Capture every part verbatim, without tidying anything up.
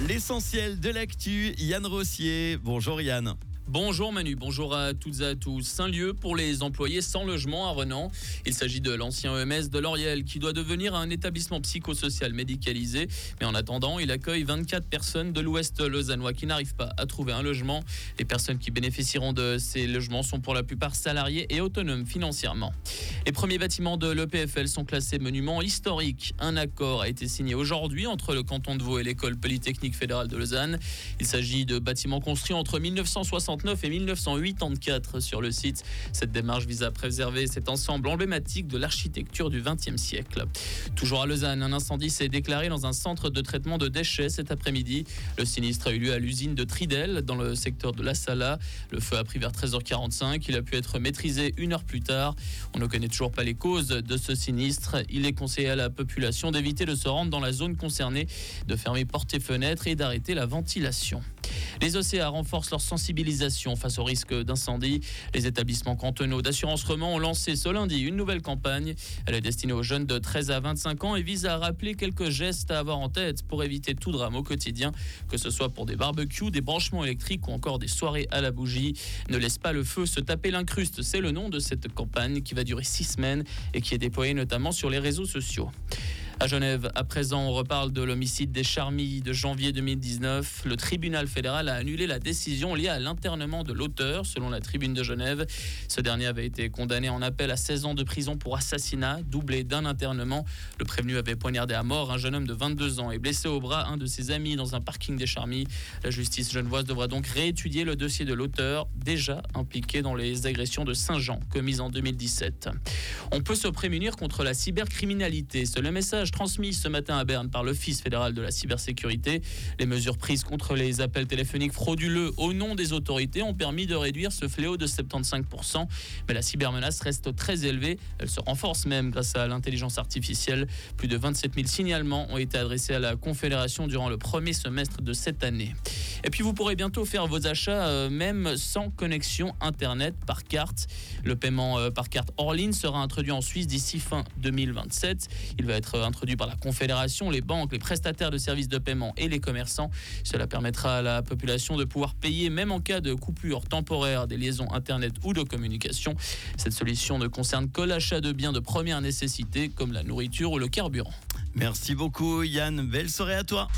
L'essentiel de l'actu, Yann Rossier. Bonjour Yann. Bonjour Manu, bonjour à toutes et à tous. Un lieu pour les employés sans logement à Renan. Il s'agit de l'ancien E M S de L'Oriel qui doit devenir un établissement psychosocial médicalisé. Mais en attendant, il accueille vingt-quatre personnes de l'Ouest lausannois qui n'arrivent pas à trouver un logement. Les personnes qui bénéficieront de ces logements sont pour la plupart salariés et autonomes financièrement. Les premiers bâtiments de l'E P F L sont classés monuments historiques. Un accord a été signé aujourd'hui entre le canton de Vaud et l'école polytechnique fédérale de Lausanne. Il s'agit de bâtiments construits entre mille neuf cent soixante-neuf et mille neuf cent quatre-vingt-quatorze sur le site. Cette démarche vise à préserver cet ensemble emblématique de l'architecture du vingtième siècle. Toujours à Lausanne, un incendie s'est déclaré dans un centre de traitement de déchets cet après-midi. Le sinistre a eu lieu à l'usine de Tridel, dans le secteur de La Sala. Le feu a pris vers treize heures quarante-cinq. Il a pu être maîtrisé une heure plus tard. On ne connaît toujours pas les causes de ce sinistre. Il est conseillé à la population d'éviter de se rendre dans la zone concernée, de fermer portes et fenêtres et d'arrêter la ventilation. Les O C A renforcent leur sensibilisation face au risque d'incendie. Les établissements cantonaux d'assurance Remans ont lancé ce lundi une nouvelle campagne. Elle est destinée aux jeunes de treize à vingt-cinq ans et vise à rappeler quelques gestes à avoir en tête pour éviter tout drame au quotidien, que ce soit pour des barbecues, des branchements électriques ou encore des soirées à la bougie. Ne laisse pas le feu se taper l'incruste, c'est le nom de cette campagne qui va durer six semaines et qui est déployée notamment sur les réseaux sociaux. À Genève, à présent, on reparle de l'homicide des Charmilles de janvier deux mille dix-neuf. Le tribunal fédéral a annulé la décision liée à l'internement de l'auteur, selon la Tribune de Genève. Ce dernier avait été condamné en appel à seize ans de prison pour assassinat, doublé d'un internement. Le prévenu avait poignardé à mort un jeune homme de vingt-deux ans et blessé au bras un de ses amis dans un parking des Charmilles. La justice genevoise devra donc réétudier le dossier de l'auteur, déjà impliqué dans les agressions de Saint-Jean commises en deux mille dix-sept. On peut se prémunir contre la cybercriminalité. C'est le message transmis ce matin à Berne par l'Office fédéral de la cybersécurité. Les mesures prises contre les appels téléphoniques frauduleux au nom des autorités ont permis de réduire ce fléau de soixante-quinze pour cent. Mais la cybermenace reste très élevée. Elle se renforce même grâce à l'intelligence artificielle. Plus de vingt-sept mille signalements ont été adressés à la Confédération durant le premier semestre de cette année. Et puis vous pourrez bientôt faire vos achats euh, même sans connexion Internet par carte. Le paiement euh, par carte hors ligne sera introduit en Suisse d'ici fin deux mille vingt-sept. Il va être introduit par la Confédération, les banques, les prestataires de services de paiement et les commerçants. Cela permettra à la population de pouvoir payer même en cas de coupure temporaire des liaisons Internet ou de communication. Cette solution ne concerne que l'achat de biens de première nécessité comme la nourriture ou le carburant. Merci beaucoup Yann, belle soirée à toi.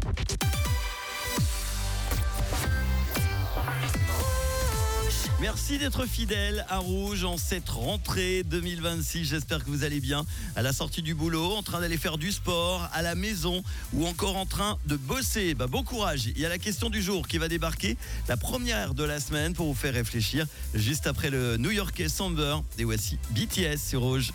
Merci d'être fidèle à Rouge en cette rentrée deux mille vingt-six. J'espère que vous allez bien à la sortie du boulot, en train d'aller faire du sport, à la maison ou encore en train de bosser. Bah, bon courage. Il y a la question du jour qui va débarquer, la première de la semaine pour vous faire réfléchir juste après le New-Yorkais Samber. Et voici B T S sur Rouge.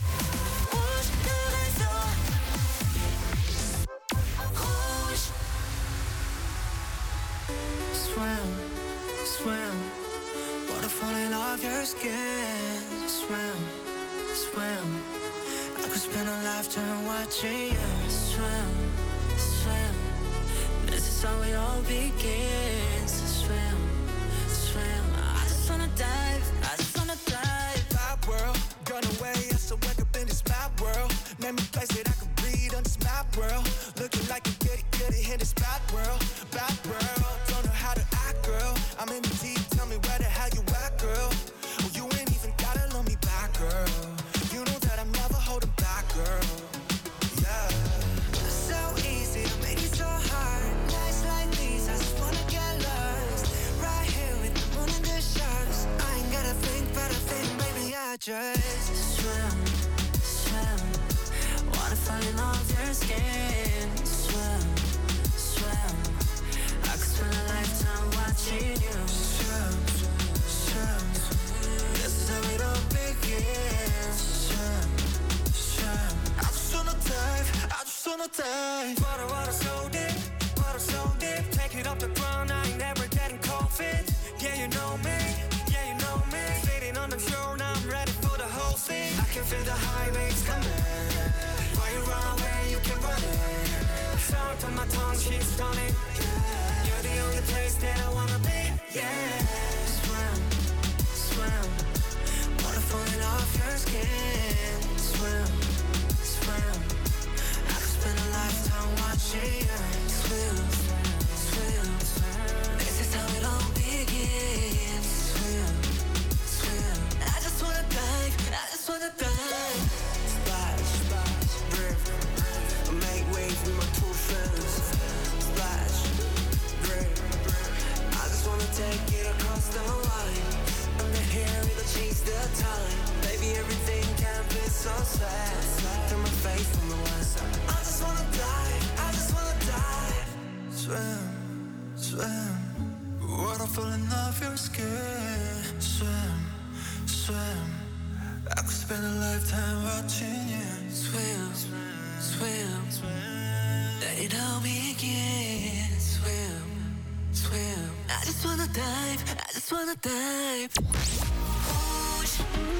Falling off your skin, swim, swim. I could spend a lifetime watching you swim, swim. This is how it all begins. Swim, swim. I just wanna dive, I just wanna dive. Bad world, gone away. I still wake up in this bad world. Name me place that I can breathe on this map world. Looking like a goody goody in this bad world, bad world. Don't know how to act, girl. I'm in the deep. Tell me where the hell you at, girl. Oh, you ain't even gotta love me back, girl. You know that I'm never holding back, girl. Yeah. So easy to make it so hard. Nights like these, I just wanna get lost. Right here with the moon and the stars. I ain't gotta think, but I think, baby, I just swim, swim. Wanna fall in love with your skin. Swim, swim. I could spend a lifetime watching you swim, swim. This is how it all begins. Swim, swim. I just wanna dive, I just wanna dive. Water, water so deep, water so deep. Take it off the ground, I ain't never getting cold feet. Yeah, you know me, yeah, you know me. Sitting on the shore, now I'm ready for the whole thing. I can feel the high waves coming. Why you run away, you can run it. Sound on my tongue, she's stunning. You're the only place that I wanna be, yeah. Swim, swim. Water falling off your skin. Swim, swim. I could spend a lifetime watching you swim, fall in love your skin. Swim, swim. I could spend a lifetime watching you. Swim, swim, swim. They know me again. Swim, swim. I just wanna dive, I just wanna dive. Rouge.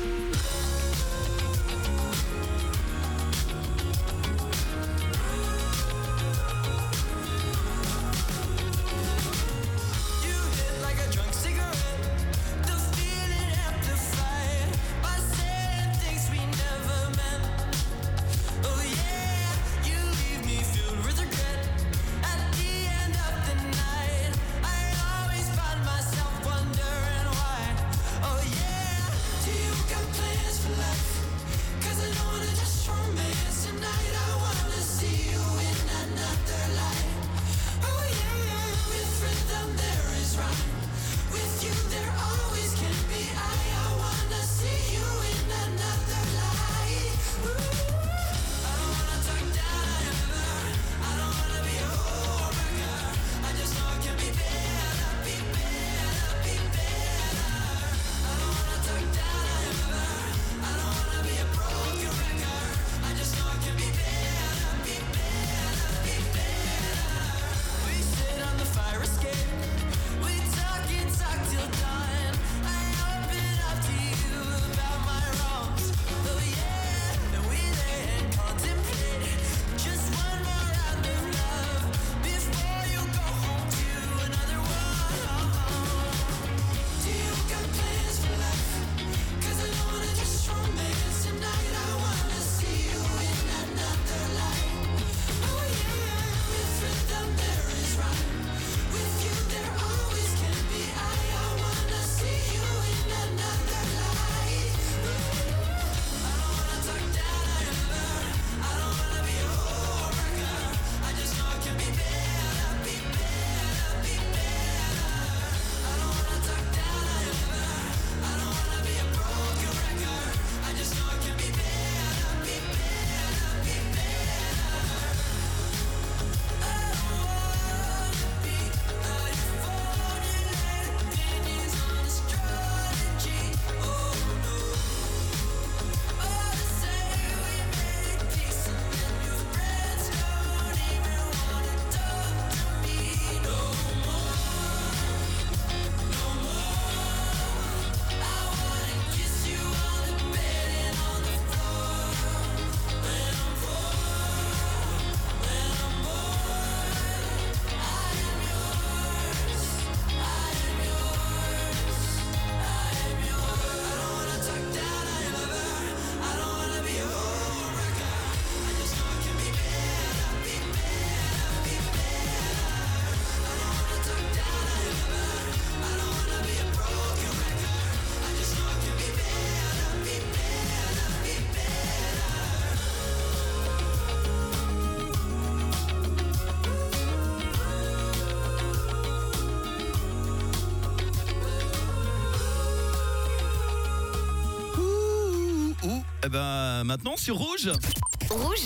Eh ben, maintenant sur Rouge. Rouge,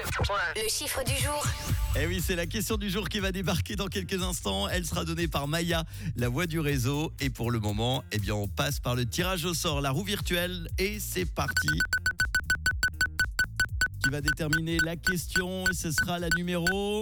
le chiffre du jour. Eh oui, c'est la question du jour qui va débarquer dans quelques instants. Elle sera donnée par Maya, la voix du réseau. Et pour le moment, eh bien, on passe par le tirage au sort, la roue virtuelle. Et c'est parti. Qui va déterminer la question. Et ce sera la numéro...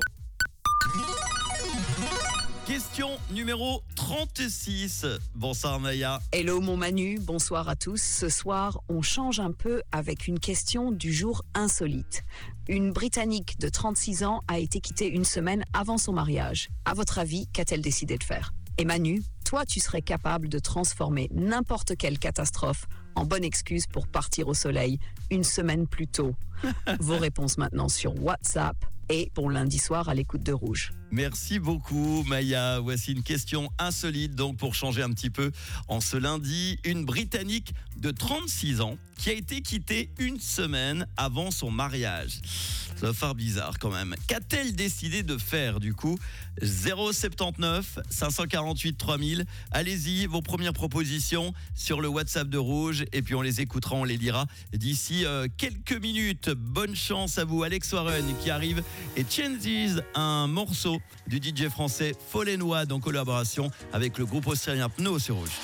Question numéro trente-six. Bonsoir Maya. Hello mon Manu, bonsoir à tous. Ce soir, on change un peu avec une question du jour insolite. Une Britannique de trente-six ans a été quittée une semaine avant son mariage. À votre avis, qu'a-t-elle décidé de faire ? Et Manu, toi, tu serais capable de transformer n'importe quelle catastrophe en bonne excuse pour partir au soleil une semaine plus tôt. Vos réponses maintenant sur WhatsApp et pour lundi soir à l'écoute de Rouge. Merci beaucoup Maya. Voici une question insolite donc pour changer un petit peu. En ce lundi, une Britannique de trente-six ans qui a été quittée une semaine avant son mariage. Ça va faire bizarre quand même. Qu'a-t-elle décidé de faire du coup ? zéro soixante-dix-neuf cinq cent quarante-huit trois mille. Allez-y, vos premières propositions sur le WhatsApp de Rouge et puis on les écoutera, on les lira d'ici euh, quelques minutes. Bonne chance à vous. Alex Warren qui arrive et Changes, un morceau du D J français Fallen Wad en collaboration avec le groupe australien Pno sur Rouge.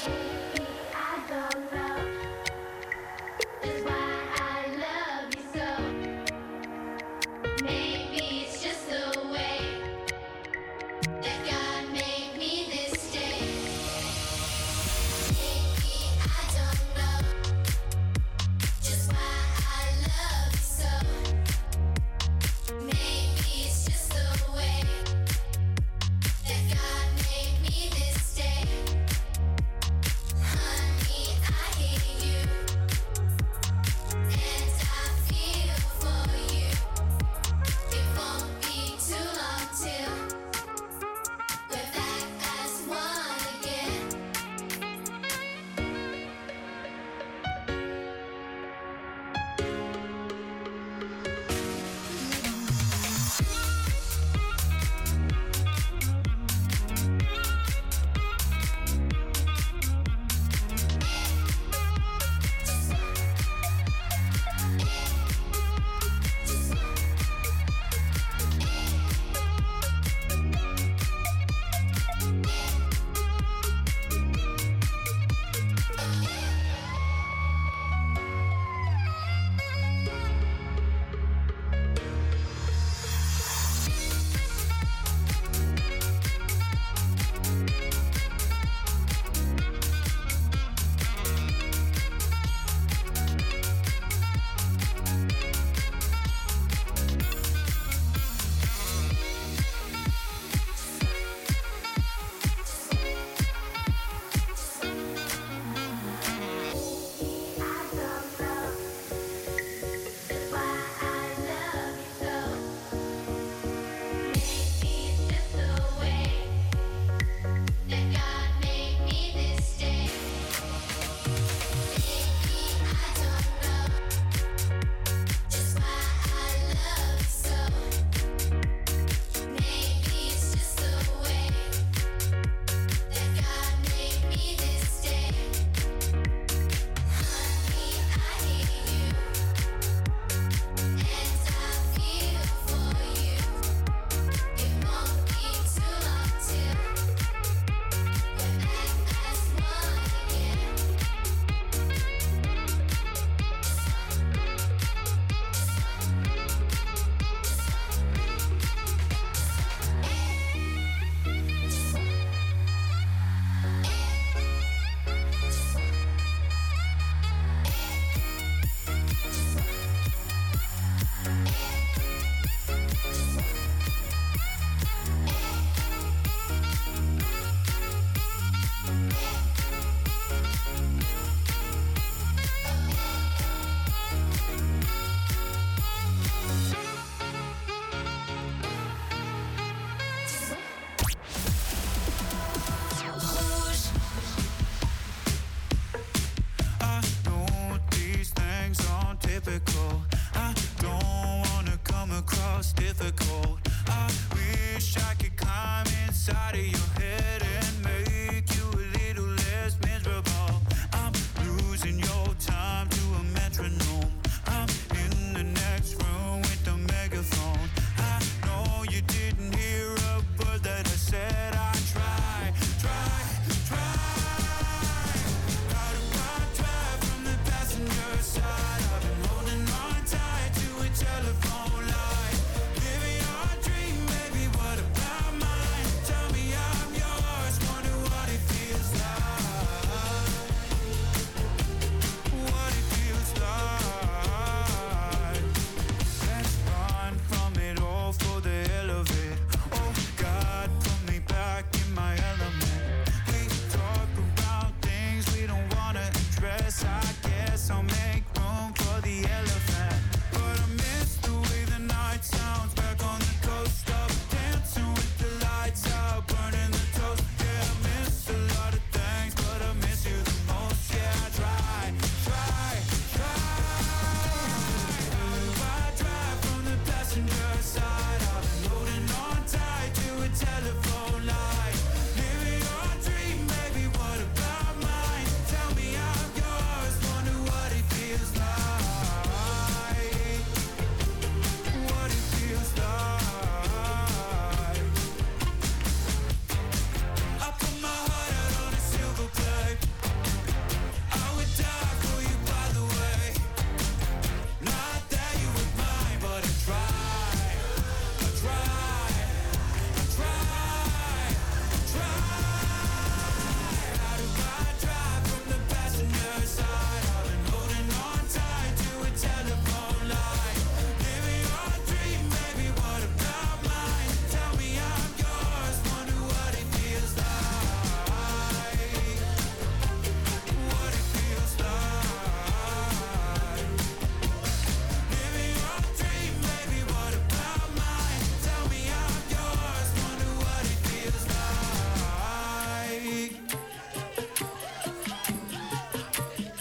Tell me how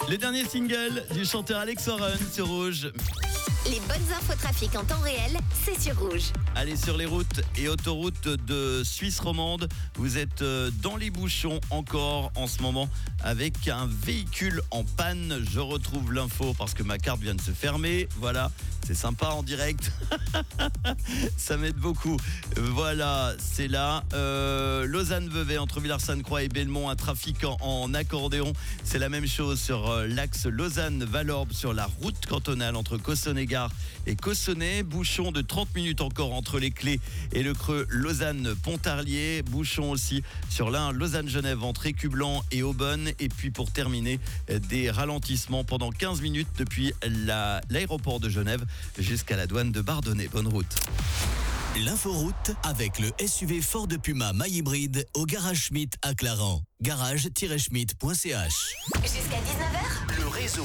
Le dernier single du chanteur Alex Warren sur Rouge. Les bonnes infos trafic en temps réel, c'est sur Rouge. Allez, sur les routes et autoroutes de Suisse romande, vous êtes dans les bouchons encore en ce moment avec un véhicule en panne. Je retrouve l'info parce que ma carte vient de se fermer. Voilà, c'est sympa en direct. Ça m'aide beaucoup. Voilà, c'est là. Euh, Lausanne-Vevey, entre Villars-Sainte-Croix et Belmont, un trafic en, en accordéon. C'est la même chose sur euh, l'axe Lausanne-Valorbe, sur la route cantonale entre Cossonay-Gare et Cossonay. Bouchon de trente minutes encore entre les Clés et le creux Lausanne-Pontarlier. Bouchon aussi sur l'Ain Lausanne-Genève entre Écublanc et Aubonne. Et puis pour terminer, des ralentissements pendant quinze minutes depuis la, l'aéroport de Genève jusqu'à la douane de Bardonnay. Bonne route. L'inforoute avec le S U V Ford Puma My Hybride au Garage Schmitt à Clarens. garage tiret schmitt point c h. Jusqu'à dix-neuf heures, Le réseau.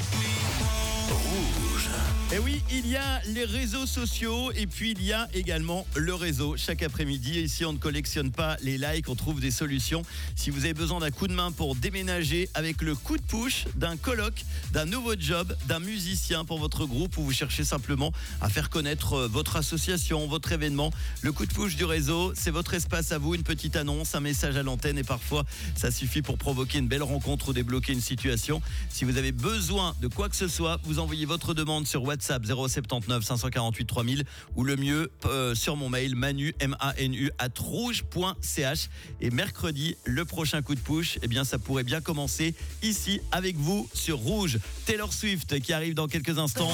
Et oui, il y a les réseaux sociaux et puis il y a également le réseau. Chaque après-midi, ici on ne collectionne pas les likes, on trouve des solutions. Si vous avez besoin d'un coup de main pour déménager, avec le coup de push d'un coloc, d'un nouveau job, d'un musicien pour votre groupe, ou vous cherchez simplement à faire connaître votre association, votre événement, le coup de push du réseau, c'est votre espace à vous, une petite annonce, un message à l'antenne, et parfois ça suffit pour provoquer une belle rencontre ou débloquer une situation. Si vous avez besoin de quoi que ce soit, vous envoyez votre demande sur WhatsApp zéro sept neuf cinq cent quarante-huit trois mille ou le mieux euh, sur mon mail manu m a n u arobase rouge point c h. Et mercredi, le prochain coup de push, eh bien ça pourrait bien commencer ici avec vous sur Rouge. Taylor Swift qui arrive dans quelques instants.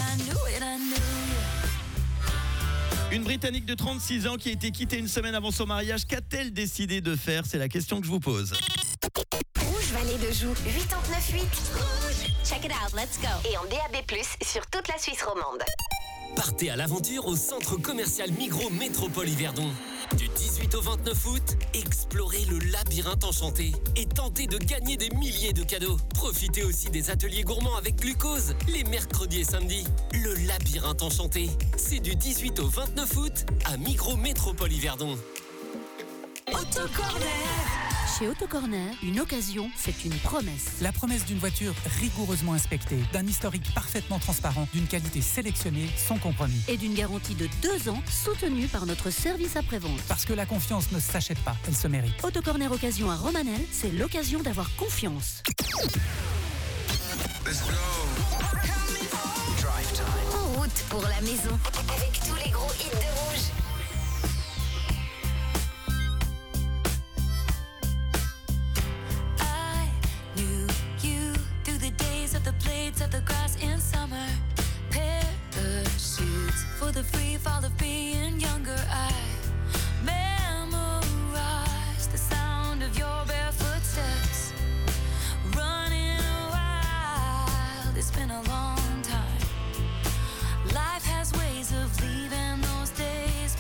Une Britannique de trente-six ans qui a été quittée une semaine avant son mariage. Qu'a-t-elle décidé de faire? C'est la question que je vous pose. Rouge Vallée de Joux, huit neuf huit. Rouge. Check it out, let's go. Et en D A B plus, sur toute la Suisse romande. Partez à l'aventure au centre commercial Migros Métropole Yverdon. Du dix-huit au vingt-neuf août, explorez le labyrinthe enchanté et tentez de gagner des milliers de cadeaux. Profitez aussi des ateliers gourmands avec glucose les mercredis et samedis. Le labyrinthe enchanté, c'est du dix-huit au vingt-neuf août à Migros Métropole Yverdon. Autocorner. Chez Autocorner, une occasion, c'est une promesse. La promesse d'une voiture rigoureusement inspectée, d'un historique parfaitement transparent, d'une qualité sélectionnée, sans compromis. Et d'une garantie de deux ans, soutenue par notre service après-vente. Parce que la confiance ne s'achète pas, elle se mérite. Autocorner Occasion à Romanel, c'est l'occasion d'avoir confiance. Let's go. Drive time. En route pour la maison, avec tous les gros hits de Rouge. The blades of the grass in summer, parachutes for the free fall of being younger. I memorize the sound of your barefoot steps, running wild. It's been a long time. Life has ways of leaving those days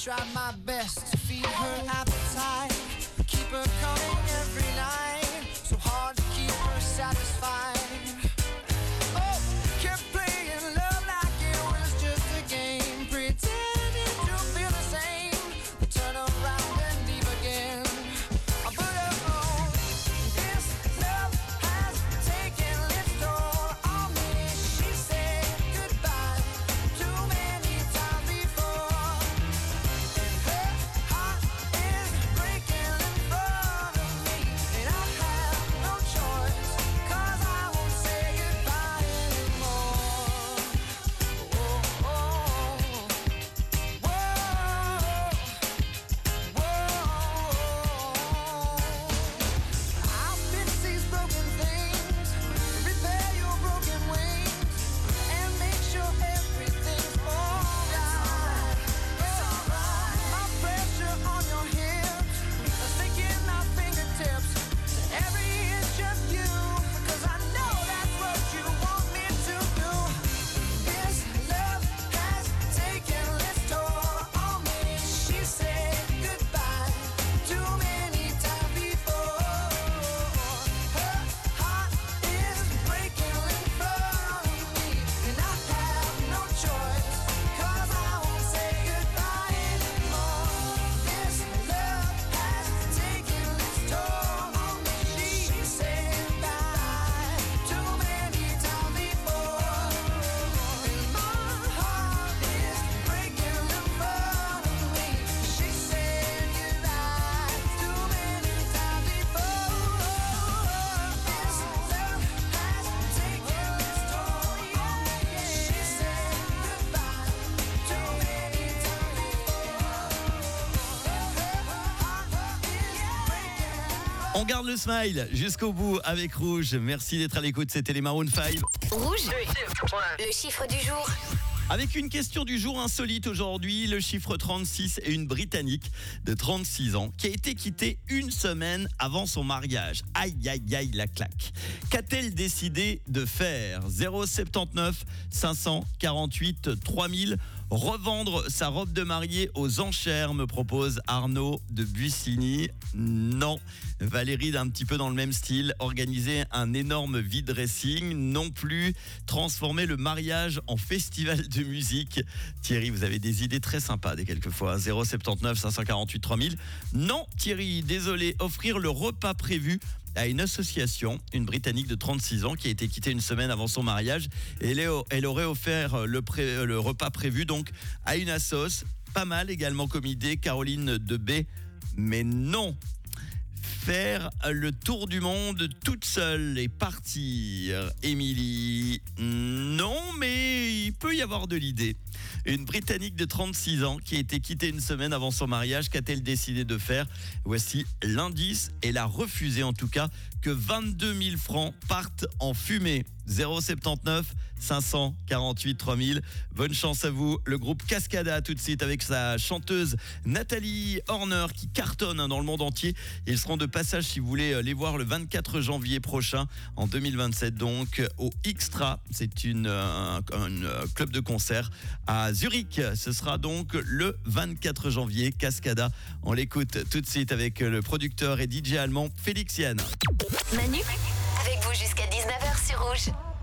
try my best to feed her appetite, keep her coming every night, so hard to keep her satisfied. Oh, kept playing love like it was just a game, pretending to feel the same, but turn around and leave again. I put her on. This love has taken its toll on me. She said goodbye too many times before, and her heart is breaking in front of me, and I have no choice, 'cause I won't say goodbye anymore. Oh, oh, whoa, whoa. I'll fix these broken things, repair your broken wings, and make sure everything's alright. My pressure on your hips, sticking my fingertips to every inch of you, 'cause I know that's what you want me to do. This love has taken its toll on me. She said goodbye too many times before. Her heart is breaking in front of me, and I have no choice, 'cause I won't say goodbye anymore. This love has taken its toll on me. She said goodbye too many times before, and my heart is breaking in front of me. She said goodbye too many times before. This love has taken its toll on me. She said goodbye too many times before. On garde le smile jusqu'au bout avec Rouge. Merci d'être à l'écoute, c'était les Maroon five. Rouge, le chiffre du jour. Avec une question du jour insolite aujourd'hui, le chiffre trente-six est une Britannique de trente-six ans qui a été quittée une semaine avant son mariage. Aïe, aïe, aïe, la claque. Qu'a-t-elle décidé de faire ? zéro soixante-dix-neuf cinq cent quarante-huit trois mille. Revendre sa robe de mariée aux enchères, me propose Arnaud de Buissigny. Non. Valérie, d'un petit peu dans le même style, organiser un énorme vide-dressing. Non plus. Transformer le mariage en festival de musique. Thierry, vous avez des idées très sympas des quelquefois. zéro soixante-dix-neuf cinq cent quarante-huit trois mille. Non, Thierry, désolé. Offrir le repas prévu à une association, une Britannique de trente-six ans qui a été quittée une semaine avant son mariage. Et elle, est- elle aurait offert le, pré- le repas prévu donc à une assoce. Pas mal également comme idée, Caroline de B. Mais non. Faire le tour du monde toute seule et partir. Émilie, non, mais il peut y avoir de l'idée. Une Britannique de trente-six ans qui a été quittée une semaine avant son mariage. Qu'a-t-elle décidé de faire ? Voici l'indice. Elle a refusé en tout cas que vingt-deux mille francs partent en fumée. zéro soixante-dix-neuf cinq cent quarante-huit trois mille. Bonne chance à vous. Le groupe Cascada tout de suite avec sa chanteuse Nathalie Horner qui cartonne hein, dans le monde entier. Ils seront de passage si vous voulez les voir le vingt-quatre janvier prochain en deux mille vingt-sept donc au Xtra. C'est une, un, un club de concert à Zurich. Ce sera donc le vingt-quatre janvier. Cascada, on l'écoute tout de suite avec le producteur et D J allemand Félix Yann. Manu, avec vous jusqu'à dix-neuf heures sur Rouge.